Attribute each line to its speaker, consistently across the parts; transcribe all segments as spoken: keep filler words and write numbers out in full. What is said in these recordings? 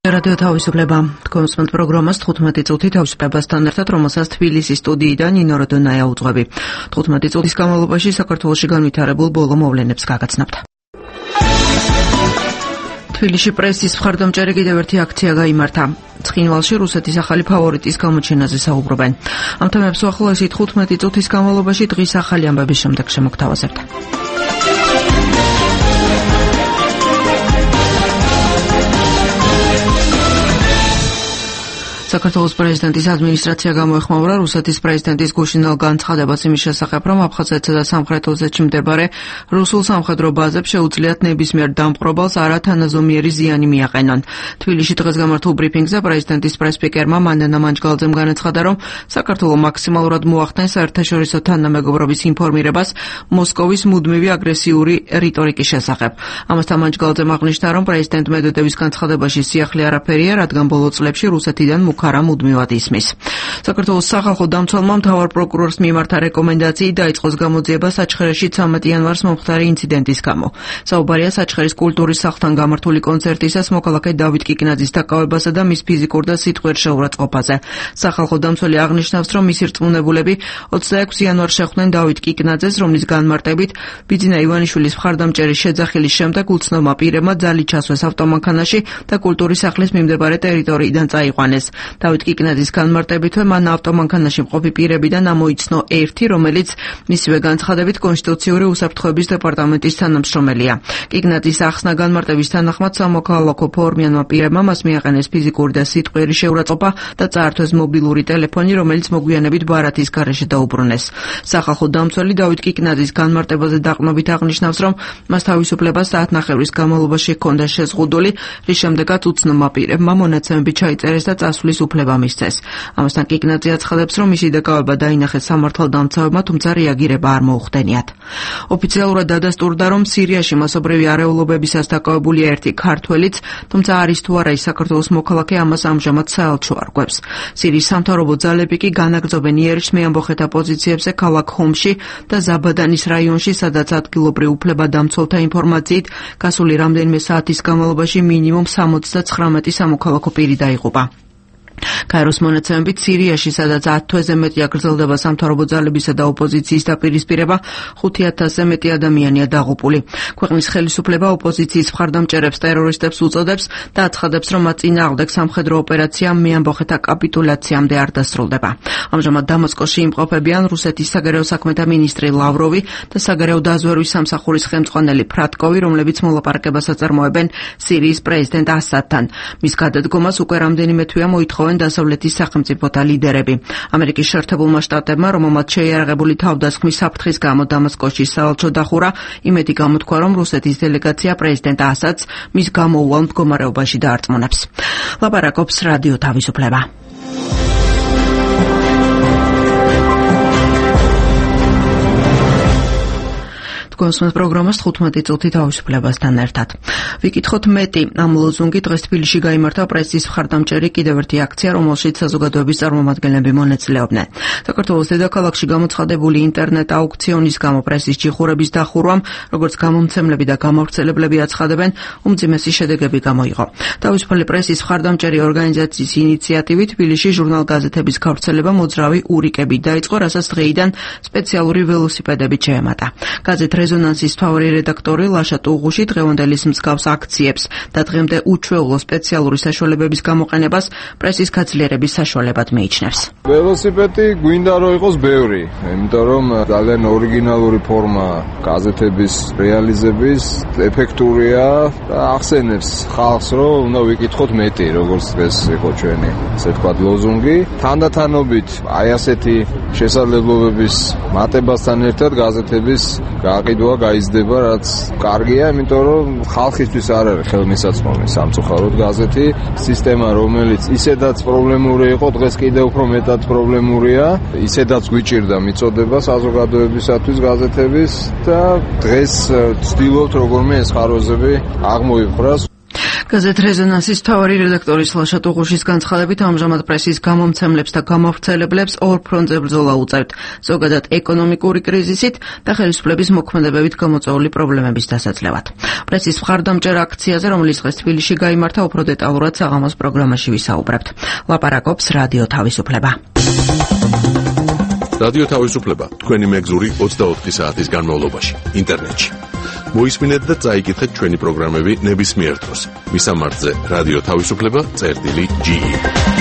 Speaker 1: რადიო თავისუფლება კონსმენტ პროგრამას თხუთმეტი წუთი თავისუფლებასთან ერთად, რომელსაც თბილისის სტუდიიდან ნინო როდონაია უძღვები. თხუთმეტი წუთის განმავლობაში საქართველოში განვითარებულ ბოლო მოვლენებს გაგაცნობთ. თბილისში პრესის მხარდამჭერი კიდევ ერთი აქცია გაიმართა. ცხინვალში რუსეთის ახალი ფავორიტის გამოჩენაზე საუბრობენ. ამ თემებს უახლოესი თხუთმეტი წუთის განმავლობაში დღის ახალი ამბების შემდეგ შემოგთავაზებთ. საქართველოს პრეზიდენტის ადმინისტრაცია გამოეხმაურა რუსეთის პრეზიდენტის გუშინდელ განცხადებას იმის შესახებ, რომ აფხაზეთსა და სამხრეთ ოსეთში მდებარე რუსულ სამხედრო ბაზებს შეუძლიათ ნებისმიერ დამპყრობალს არათანაზომიერი ზიანი მიაყენონ. თბილისში დღეს გამართულ ბრიფინგზე პრეზიდენტის პრესსპიკერმა მანდანა მანჯგალძემ განაცხადა, რომ საქართველო მაქსიმალურად მოახდენს საერთაშორისო თანამეგობრობის ინფორმირებას მოსკოვის მუდმივი აგრესიული რიტორიკის შესახებ. ამასთან მანჯგალძემ აღნიშნა, რომ პრეზიდენტ მედვედევის განცხადებაში სიახლე არაფერია, რადგან ბოლო წლებში რუსეთიდან არა მუდმივად ისმის. საქართველოს სახალხო დამცველმა მთავარ პროკურორს მიმართა რეკომენდაციით დაიწყოს გამოძიება საჩხერეში ცამეტი იანვარს მომხდარი ინციდენტის გამო. საუბარია საჩხერის კულტურის სახლთან გამართული კონცერტისას მოქალაქე დავით კიკნაძის დაკავებასა და მის ფიზიკურ და სიტყვიერ შეურაცხყოფაზე. სახალხო დამცველი აღნიშნავს, რომ მისი რწმუნებულები ოცდაექვსი იანვარს შეხვდნენ დავით კიკნაძეს, რომლის განმარტებით ბიძინა ივანიშვილის მხარდამჭერის შეძახილის შემდეგ უცნობმა პირებმა ძალით ჩასვეს ავტომანქანაში და კულტურის სახლის მიმდებარე ტერიტორიიდან წაიყვანეს. დავით კიკნაძის განმარტებითვე მან ავტომანქანაში მყოფი პირებიდან ამოიცნო ერთი, რომელიც მისივე განცხადებით კონსტიტუციური უსაფრთხოების დეპარტამენტის თანამშრომელია. კიკნაძის ახსნა განმარტების თანახმად სამოქალაქო ფორმიანმა პირებმა მას მიაყენეს ფიზიკური და სიტყვიერი შეურაცხყოფა და წაართვეს მობილური ტელეფონი, რომელიც მოგვიანებით ბარათის გარეშე დაუბრუნეს. სახალხო დამცველი დავით კიკნაძის განმარტებაზე დაყრდნობით აღნიშნავს, რომ მას თავისუფლებას საათნახევრის განმავლობაში ჰქონდა შეზღუდული, რის შემდეგაც უცნობმა პირებმა მონაცემები ჩაიწერეს და წასვლის უფლება მისცეს. ამასთან კიკნაძე აცხადებს, რომ მისი დაკავება დაინახეს სამართალდამცავებმა, თუმცა რეაგირება არ მოუხდენიათ. ოფიციალურად დადასტურდა, რომ სირიაში მასობრივი არეულობებისას დაკავებულია ერთი ქართველიც, თუმცა არის თუ არა ის საქართველოს მოქალაქე, ამას ამჟამად საელჩო არკვევს. სირიის სამთავრობო ძალები კი განაგრძობენ იერიში მეამბოხეთა პოზიციებზე ქალაქ ჰომში და ზაბადანის რაიონში, სადაც ადგილობრივ უფლებადამცველთა ინფორმაციით გასული რამდენიმე საათის განმავლობაში მინიმუმ სამოცდაცხრამეტი სამოქალაქო პირი დაიღუპა. კაიროს მონაცემებით სირიაში, სადაც ათ თვეზე მეტია გრძელდება სამთავრობო ძალებისა და ოპოზიციის დაპირისპირება, ხუთი ათასზე მეტი ადამიანია დაღუპული. ქვეყნის ხელისუფლება ოპოზიციის მხარდამჭერებს ტერორისტებს უწოდებს და აცხადებს, რომ მათ წინააღმდეგ სამხედრო ოპერაცია მეამბოხეთა კაპიტულაციამდე არ დასრულდება. ამჟამად დამასკოში იმყოფებიან რუსეთის საგარეო საქმეთა მინისტრი ლავროვი და საგარეო დაზვერვის სამსახურის ხელმძღვანელი ფრატკოვი, რომლებიც მოლაპარაკებას აწარმოებენ სირიის პრეზიდენტ ასადთან. მის გადადგომას უკვე რამდენიმე თვეა მოითხოვენ დასავლეთის სახელმწიფოთა ლიდერები. ამერიკის შეერთებულმა შტატებმა, რომელმაც შეიარაღებული თავდასხმის საფრთხის გამო დამასკოში საელჩო დახურა, იმედი გამოთქვა, რომ რუსეთის დელეგაცია პრეზიდენტ ასადს მის გამოუვალ მდგომარეობაში დაარწმუნებს. ლაპარაკობს რადიო თავისუფლება. კონსმენტ პროგრამას თხუთმეტი წუთი თავისუფლებასთან ერთად. ვიკითხოთ მეტი. ამ ლოზუნგი დღეს თბილისში გაიმართა პრესის მხარდამჭერი კიდევ ერთი აქცია, რომელშიც საზოგადოების წარმომადგენლები მონაწილეობდნენ. საქართველოს დედაქალაქში გამოცხადებული ინტერნეტ აუქციონის გამო პრესის ჯიხურების დახურვამ, როგორც გამომცემლები და გამავრცელებლები აცხადებენ, უმძიმესი შედეგები გამოიღო. თავისუფალი პრესის მხარდამჭერი ორგანიზაციის ინიციატივით თბილისში ჟურნალ-გაზეთების გავრცელება მოძრავი ურიკებით დაიწყო, რასაც დღეიდან სპეციალური ველოსიპედებით შეემატა. გაზეთ რეზონანსის მთავარი რედაქტორი ლაშა ტუღუში დღევანდელის მსგავს აქციებს და დღემდე უჩვეულო სპეციალური საშუალებების გამოყენებას პრესის გაძლიერების საშუალებად მიიჩნევს.
Speaker 2: ველოსიპედი გვინდა რომ იყოს ბევრი, იმიტომ რომ ძალიან ორიგინალური ფორმა გაზეთების რეალიზების, ეფექტურია და ახსენებს ხალხს, რომ უნდა ვიკითხოთ მეტი, როგორც ეს იყო ჩვენი, ესე ვთქვათ, ლოზუნგი. თანდათანობით აი ასეთი შესაძლებლობების მატებასთან ერთად გაზეთების გაყიდვა გაიზრდება, რაც კარგია, იმიტომ რომ ხალხისთვის არ არის ხელმისაწვდომი სამწუხაროდ გაზეთი სისტემა, რომელიც ისედაც პრობლემური იყო, დღეს კიდევ უფრო მეტად პრობლემურია, ისედაც გვიჭირდა მიწოდება საზოგადოებისათვის გაზეთების და დღეს ვცდილობთ როგორმე ეს ხარვეზები აღმოიფხვრას.
Speaker 1: გაზეთ რეზონანსის მთავარი რედაქტორის ლაშა ტუღუშის განცხადებით, ამჟამად პრესის გამომცემლებს და გამავრცელებლებს ორ ფრონტზე ბრძოლა უწევთ, ზოგადად ეკონომიკური კრიზისით და ხელისუფლების მოქმედებებით გამოწვეული პრობლემების დასაძლევად. პრესის მხარდამჭერ აქციაზე, რომელიც დღეს თბილისში გაიმართა, უფრო დეტალურად საღამოს პროგრამაში ვისაუბრებთ. ლაპარაკობს რადიო თავისუფლება.
Speaker 3: რადიო თავისუფლება, თქვენი მეგზური ოცდაოთხი საათის განმავლობაში, ინტერნეტში. მოისმინეთ და წაიკითხეთ ჩვენი პროგრამები ნებისმიერ დროს. მისამართზე რადიო თავისუფლება წერტილი ჯი ი.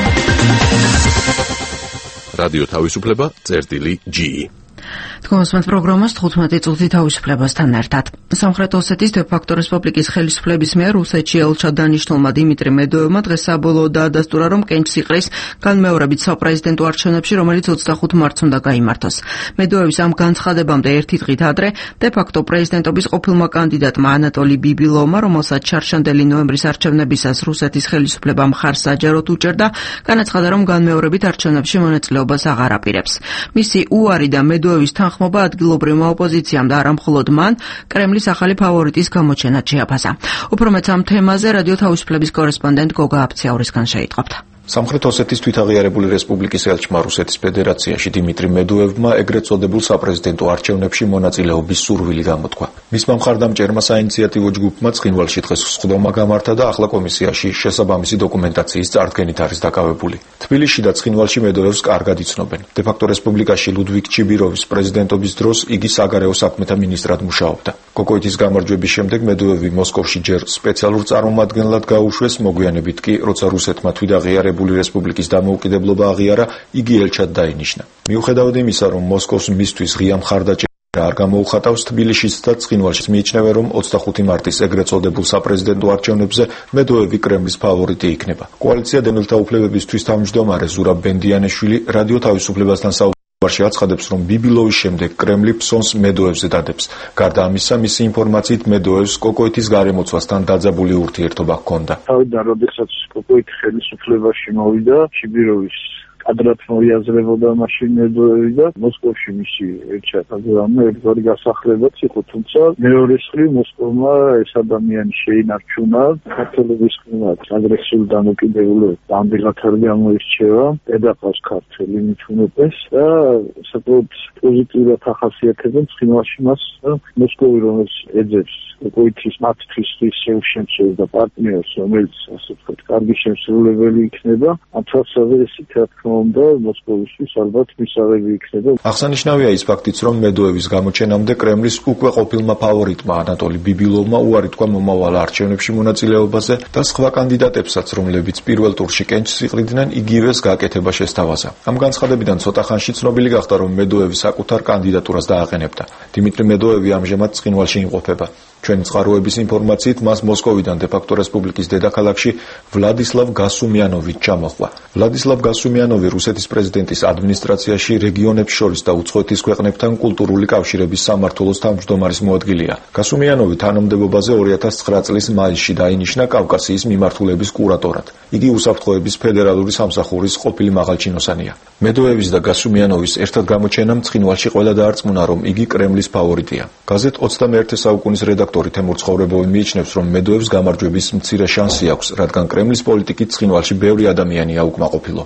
Speaker 3: რადიო თავისუფლება წერტილი ჯი ი.
Speaker 1: თქვენს პროგრამას თხუთმეტი წუთი თავისუფლებასთან ერთად. სამხრეთ ოსეთის დე-ფაქტო რესპუბლიკის ხელისუფლების მიერ რუსეთში ელჩად დანიშნულმა დიმიტრი მედოევმა დღეს საბოლოოდ დაადასტურა, რომ კენჭს იყრის განმეორებით საპრეზიდენტო არჩევნებში, რომელიც ოცდახუთ მარტს უნდა გაიმართოს. მედოევის ამ განცხადებამდე ერთი დღით ადრე დე-ფაქტო პრეზიდენტობის ყოფილმა კანდიდატმა ანატოლი ბიბილოვმა, რომელსაც ჩარშანდელი ნოემბრის არჩევნებისას რუსეთის ხელისუფლება მხარს საჯაროდ უჭერდა, განაცხადა, რომ განმეორებით არჩევნებში მონაწილეობას აღარ აპირებს. მისი უარი და მედოევის თანხმობა ადგილობრივმა ოპოზიციამ და არა მხოლოდ მან კრემლის ახალი ფავორიტის გამოჩენად შეაფასა. უფრო მეც ამ თემაზე რადიო თავისუფლების კორესპონდენტ გოგა აფციაურისგან შეიტყობთ.
Speaker 4: სამხრეთ ოსეთის თვითაღიარებული რესპუბლიკის ელჩმა რუსეთის ფედერაციაში დიმიტრი მედოევმა ეგრეთ წოდებულ საპრეზიდენტო არჩევნებში მონაწილეობის სურვილი გამოთქვა. მისმა მხარდამჭერმა საინიციატივო ჯგუფმა ცხინვალში დღეს სხდომა გამართა და ახლა კომისიაში შესაბამისი დოკუმენტაციის წარდგენით არის დაკავებული. თბილისში და ცხინვალში მედოევს კარგად იცნობენ. დე-ფაქტო რესპუბლიკაში ლუდვიგ ჩიბიროვის პრეზიდენტობის დროს იგი საგარეო საქმეთა მინისტრად მუშაობდა. კოკოიტის გამარჯვების შემდეგ მედოევი მოსკოვში ჯერ სპეციალურ წარმომადგენლად გაუშვეს, მოგვიანებით კი, როცა რუსეთმა თვითაღიარებული რესპუბლიკის დამოუკიდებლობა აღიარა, იგი ელჩად დაინიშნა. მიუხედავად იმისა, რომ მოსკოვს მისთვის ღია მხარდაჭერა არ გამოუხატავს, თბილისშიც და ცხინვალშიც მიიჩნევენ, რომ ოცდახუთი მარტის ეგრეთ წოდებულ საპრეზიდენტო არჩევნებზე მედოევი კრემლის ფავორიტი იქნება. კოალიცია დემილთა უფლებებისთვის თავმჯდომარე ზურაბ ბენდიანეშვილი რადიო თავისუფლებასთან საუბარში აცხადებს, რომ ბიბილოვის შემდეგ კრემლი ფსონს მედოევზე დადებს. გარდა ამისა, მისი ინფორმაციით მედოევს კოკოიტის გარემოცვასთან დაძაბული ურთიერთობა ჰქონდა.
Speaker 5: თავიდან როდესაც კოკოიტი ხელისუფლებაში მოვიდა, ჩიბიროვის კადრად მოიაზრებოდა მაშინ მედოევი და მოსკოვში მისი ელჩად აგრამე ერთგვარი გასახლებაც იყო, თუმცა მეორე მხრივ მოსკოვმა ეს ადამიანი შეინარჩუნა ქართველების მიმართ აგრესიულ დამოკიდებულებას ამბილად არ გამოირჩევა, დედაფას ქართველი მithumetes და საკუთარ პოზიტიურად ახასიათებენ ცხინვალში მას მოსკოვი, რომელიც ეძებს კოკოიტის მათთვის შეუშემშევს და პარტნიორს, რომელიც ასე ვთქვათ, კარგი შემსრულებელი იქნება, ამ თვალსაზრისით რა თქმა უნდა მოსკოვისთვის ალბათ მისაღები იქნება.
Speaker 4: აღსანიშნავია ის ფაქტიც, რომ მედოევის გამოჩენამდე კრემლის უკვე ყოფილმა ფავორიტმა ანატოლი ბიბილოვმა უარი თქვა მომავალ არჩევნებში მონაწილეობაზე და სხვა კანდიდატებსაც, რომლებიც პირველ ტურში კენჭს იყრიდნენ, იგივეს გაკეთება შესთავაზა. ამ განცხადებიდან ცოტა ხანში ცნობილი გახდა, რომ მედოევი საკუთარ კანდიდატურას დააყენებდა. დიმიტრი მედოევი ამჟამად ცხინვალში იმყოფება. ჩვენი წყაროების ინფორმაციით, მას მოსკოვიდან დე-ფაქტო რესპუბლიკის დედაქალაქში ვლადისლავ გასუმიანოვი ჩამოხვა. ვლადისლავ გასუმიანოვი რუსეთის პრეზიდენტის ადმინისტრაციაში რეგიონებს შორის და უცხოეთის ქვეყნებთან კულტურული კავშირების სამმართველოს თავმჯდომარის მოადგილეა. გასუმიანოვი თანამდებობაზე ორი ათას ცხრა წლის მაისში დაინიშნა კავკასიის მიმართულების კურატორად. იგი უსაფრთხოების ფედერალური სამსახურის ყოფილი მაღალჩინოსანია. მედოევის და გასუმიანოვის ერთად გამოჩენამ ცხინვალში ყველა დაარწმუნა, რომ იგი კრემლის ფავორიტია. გაზეთ ოცდამეერთე საუკუნის რედაქტორი თემურ ცხოვრებოვი მიიჩნევს, რომ მედოევს გამარჯვების მცირე შანსი აქვს, რადგან კრემლის პოლიტიკით ცხინვალში ბევრი ადამიანია უკმაყოფილო.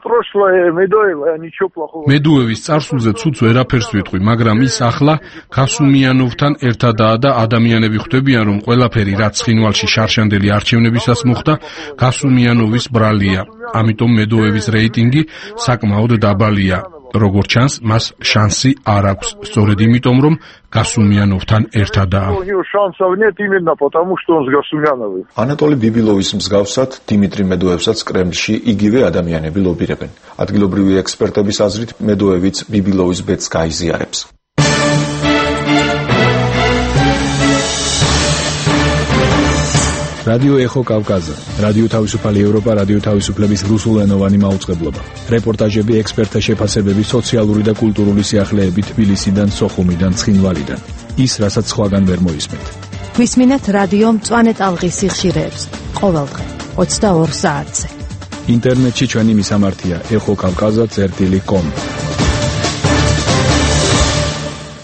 Speaker 6: მედოევის წარსულზე ცუც ვერაფერს ვიტყვი, მაგრამ ის ახლა გასუმიანოვთან ერთადაა და ადამიანები ხვდებიან, რომ ყველაფერი, რაც ცხინვალში შარშანდელი არჩევნებისას მოხდა, გასუმიანოვის ბრალია. ამიტომ მედოევის რეიტინგი საკმაოდ დაბალია. როგორც ჩანს, მას შანსი არ აქვს, სწორედ იმიტომ, რომ გასუმიანოვთან ერთადაა.
Speaker 4: ანატოლი ბიბილოვის მსგავსად, დიმიტრი მედოევსაც კრემლში იგივე ადამიანები ლობირებენ. ადგილობრივი ექსპერტების აზრით, მედოევიც ბიბილოვის ბედს გაიზიარებს.
Speaker 7: რადიო ეხო კავკაზა, რადიო თავისუფალი ევროპა, რადიო თავისუფლების რუსულენოვანი მაუწყებლობა. რეპორტაჟები, ექსპერტთა შეფასებები, სოციალური და კულტურული სიახლეები თბილისიდან, სოხუმიდან, ცხინვალიდან. ის, რასაც სხვაგან ვერ მოისმენთ.
Speaker 8: გვისმინეთ რადიო მწვანე ტალღის სიხშირეებს ყოველდღე ოცდაორ საათზე.
Speaker 7: ინტერნეტში ჩვენი მისამართია ეხო კავკაზა წერტილი კომ.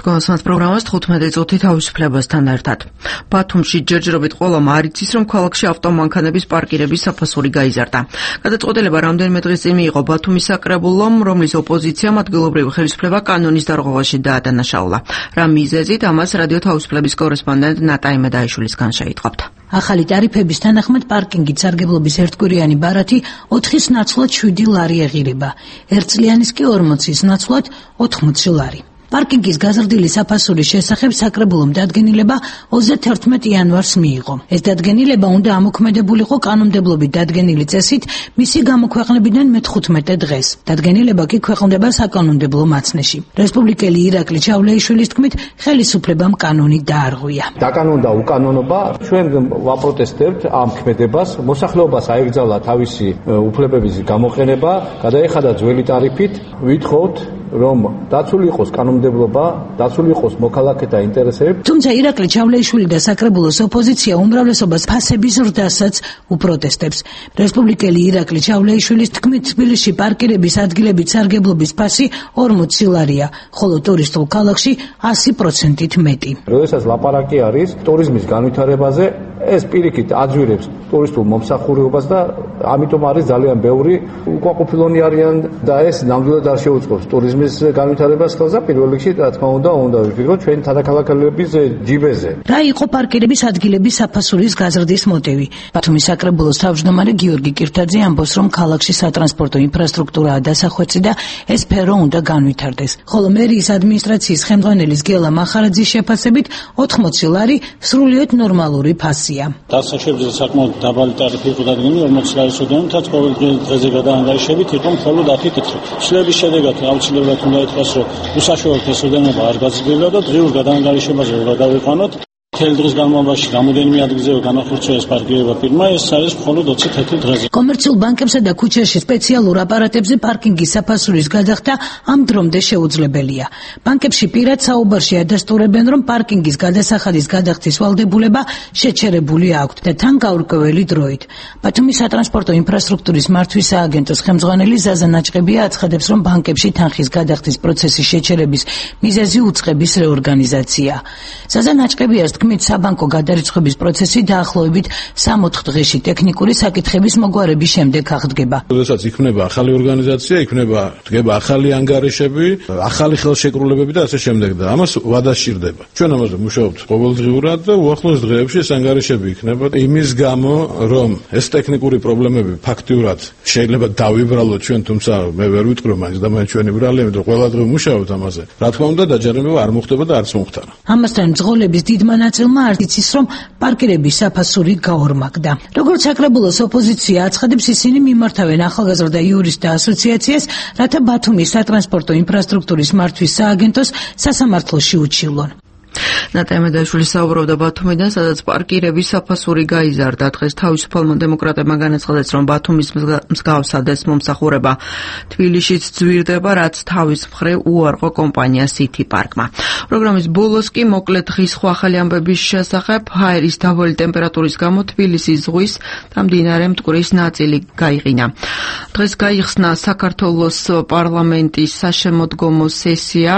Speaker 1: თქვენს პროგრამას თხუთმეტი წუთი თავისუფლებასთან ერთად. ბათუმში ჯერჯერობით ყველამ არ იცის, რომ ქალაქში ავტომანქანების პარკირების საფასური გაიზარდა. გადაწყვეტილება რამდენიმე დღის წინ მიიღო ბათუმის საკრებულომ, რომლის ოპოზიციამ ადგილობრივი ხელისუფლება კანონის დარღვევაში დაადანაშაულა. რა მიზეზით, ამას რადიო თავისუფლების კორესპონდენტ ნატა იმედაიშვილისგან შეიტყობთ.
Speaker 9: ახალი ტარიფების თანახმად პარკინგით სარგებლობის ერთკვირიანი ბარათი ოთხის ნაცვლად შვიდი ლარი ეღირება, ერთწლიანის კი ორმოცის ნაცვლად ოთხმოცი ლარი. პარკინგის გაზრდილი საფასურის შესახებ საკრებულომ დადგენილება ოცდათერთმეტი იანვარს მიიღო. ეს დადგენილება უნდა ამოქმედებულიყო კანონმდებლობით დადგენილი წესით მისი გამოქვეყნებიდან მეთხუთმეტე დღეს. დადგენილება კი ქვეყნდება საკანონმდებლო მაცნეში. რესპუბლიკელი ირაკლი ჩავლეიშვილის თქმით, ხელისუფლებამ კანონი დაარღვია.
Speaker 10: დაკანონდა უკანონობა, ჩვენ ვაპროტესტებთ ამ ქმედებას, მოსახლეობას აეგზავნა თავისი უფლებების გამოყენება, გადაეხადა ძველი ტარიფით, ვითხოვთ რომ დაცული იყოს კანონმდებლობა, დაცული იყოს მოქალაქეთა ინტერესები.
Speaker 9: თუმცა ირაკლი ჩავლეიშვილი და საკრებულოს ოპოზიცია უმრავლესობას ფასების ზრდასაც უპროტესტებს. რესპუბლიკელი ირაკლი ჩავლეიშვილის თქმით, თბილისში პარკირების ადგილებით სარგებლობის ფასი ორმოცი ლარია, ხოლო ტურისტულ ქალაქში ასი პროცენტით მეტი.
Speaker 10: როდესაც ლაპარაკი არის ტურიზმის განვითარებაზე, ეს პირიქით აძვირებს ტურისტულ მომსახურებას და ამიტომ არის ძალიან ბევრი უკმაყოფილონი არიან და ეს ნამდვილად არ შეუწყობს ტურიზმის განვითარებას ხელს და პირველ რიგში რა თქმა უნდა უნდა ვიფიქროთ ჩვენ თანაქალაქელების ჯიბეზე.
Speaker 9: რა იყო პარკირების ადგილების საფასურის გაზრდის მოტივი? ბათუმის საკრებულოს თავმჯდომარე გიორგი კირთაძე ამბობს, რომ ქალაქში სატრანსპორტო ინფრასტრუქტურაა დასახვეცი და ეს სფერო უნდა განვითარდეს. ხოლო მერიის ადმინისტრაციის ხელმძღვანელის გელა მახარაძის შეფასებით ოთხმოცი ლარი სრულიად ნორმალური ფასია.
Speaker 11: დასაშვებზე საკმაოდ დაბალი ტარიფი იყო დადგენილი ორმოცი ლარის ოდენითაც ყოველ დღეზე გადაანგარიშებით იყო მხოლოდ ათი კითხვა. ცვლილების შედეგად აუცილებლად უნდა ითქვას, რომ უსაშუალოდ ეს ოდენობა არ გაზრდილა და დღეურ გადაანგარიშებაზე გადავიყვანოთ. მთელი დღის განმავლობაში რამოდენიმე ადგილზე განახორციელა ეს პარკირება პირმა, ეს არის მხოლოდ ოცი თეთრი დღეზე.
Speaker 9: კომერციულ ბანკებსა და ქუჩაში სპეციალურ აპარატებზე პარკინგის საფასურის გადახდა ამ დრომდე შეუძლებელია. ბანკებში პირად საუბარში ადასტურებენ, რომ პარკინგის გადასახადის გადახდის ვალდებულება შეჩერებული აქვთ და თან გაურკვეველი დროით. ბათუმის სატრანსპორტო ინფრასტრუქტურის მართვის სააგენტოს ხელმძღვანელი ზაზა ნაჭყებია აცხადებს, რომ ბანკებში თანხის გადახდის პროცესის შეჩერების მიზეზი უწყების რეორგანიზაცია. ზაზა ნაჭყებიას თქმით, საბანკო გადარიცხვის პროცესი დაახლოებით სამოთხ დღეში ტექნიკური საკითხების მოგვარების შემდეგ აღდგება.
Speaker 6: როდესაც იქნება ახალი ორგანიზაცია, იქნება დგება ახალი ანგარიშები, ახალი ხელშეკრულებები და ასე შემდეგ და ამას ვადა სჭირდება. ჩვენ ამაზე მუშაობთ ყოველდღიურად და უახლოეს დღეებში ეს ანგარიშები იქნება იმის გამო, რომ ეს ტექნიკური პრობლემები ფაქტიურად შეიძლება დავიბრალოთ ჩვენ, თუმცა მე ვერ ვიტყვი რომ მაინც და მაინც ჩვენი ბრალია, იმიტომ ყველა დღე მუშაობთ ამაზე. რა თქმა უნდა, დაჯერება არ მოხდება და არც მომხდარა.
Speaker 9: ამასთან მძღოლების დიდმა ნაწილმა არ იცის, რომ პარკირების საფასური გაორმაგდა. როგორც საკრებულოს ოპოზიცია აცხადებს, ისინი მიმართავენ ახალგაზრდა იურისტთა ასოციაციას, რათა ბათუმის სატრანსპორტო ინფრასტრუქტურის მართვის სააგენტოს სასამართლოში უჩივლონ.
Speaker 1: ნატა იმედაიშვილი საუბრობდა ბათუმიდან, სადაც პარკირების საფასური გაიზარდა. დღეს თავისუფალმა დემოკრატებმა განაცხადეს, რომ ბათუმის მსგავსად ეს მომსახურება თბილისშიც ძვირდება, რაც თავის მხრივ უარყო კომპანია City Park-მა. პროგრამის ბოლოს კი მოკლედ დღის სხვა ახალი ამბების შესახებ, ჰაერის დაბალი ტემპერატურის გამო თბილისის ზღვის და მდინარე მტკვრის ნაწილი გაიყინა. დღეს გაიხსნა საქართველოს პარლამენტის საშემოდგომო სესია,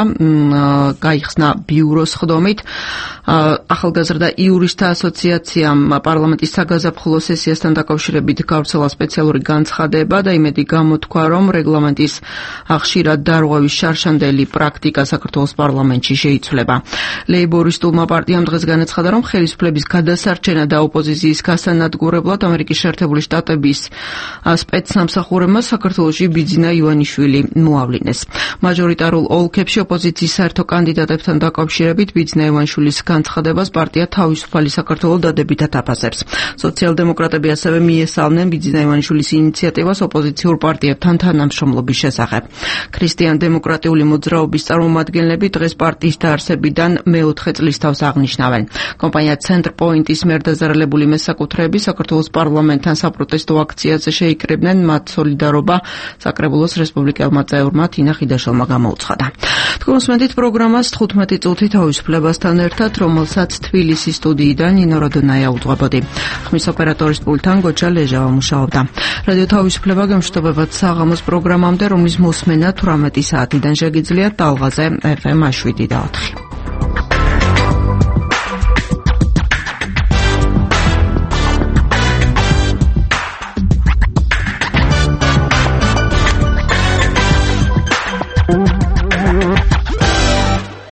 Speaker 1: გაიხსნა ბიუროს ხდომით. ახალგაზრდა იურისტთა ასოციაციამ პარლამენტის საგაზაფხულო სესიასთან დაკავშირებით გავრცელა სპეციალური განცხადება და იმედი გამოთქვა, რომ რეგლამენტის ხშირად დარღვევის შარშანდელი პრაქტიკა საქართველოს პარლამენტში შეიცვლება. ლეიბორისტულმა პარტიამ დღეს განაცხადა, რომ ხელისუფლების გადასარჩენა და ოპოზიციის გასანადგურებლად ამერიკის შეერთებული შტატების სპეცსამსახურებმა საქართველოში ბიძინა ივანიშვილი მოავლინეს. მაჟორიტარულ ოლქებში ოპოზიციის საერთო კანდიდატებთან დაკავშირებით ბიძინა ივანიშვილის განცხადებას პარტია თავისუფალი საქართველოს დადებითად აფასებს. სოციალ-დემოკრატები ასევე მიესალმნენ ბიძინა ივანიშვილის ინიციატივას ოპოზიციურ პარტიებთან თანამშრომლობის შესახებ. ქრისტიან-დემოკრატიული მოძრაობის წარმომადგენლები დღეს პარტიის დაარსებიდან მეოთხე წლის თავს აღნიშნავენ. კომპანია Center Point-ის მიერ დაზარალებული მესაკუთრეები საქართველოს პარლამენტთან საპროტესტო აქციაზე შეიკრიბნენ, მათ სოლიდარობა საკრებულოს რესპუბლიკელმა წევრმა თინა ხიდაშელმა გამოუცხადა. თქვენ მოსმენთ პროგრამას თხუთმეტი წუთი თავისუფლებასთან ერთად, რომელსაც თბილისის სტუდიიდან ნინო როდონაია უძღვებოდი. ხმის ოპერატორის პულტთან გოჩა ლეჟავა მუშაობდა. რადიო თავისუფლება გემშვიდობებათ საღამოს პროგრამამდე, რომლის მოსმენა თვრამეტი საათიდან შეგიძლიათ ტალღაზე ეფ ემ შვიდი და ოთხი.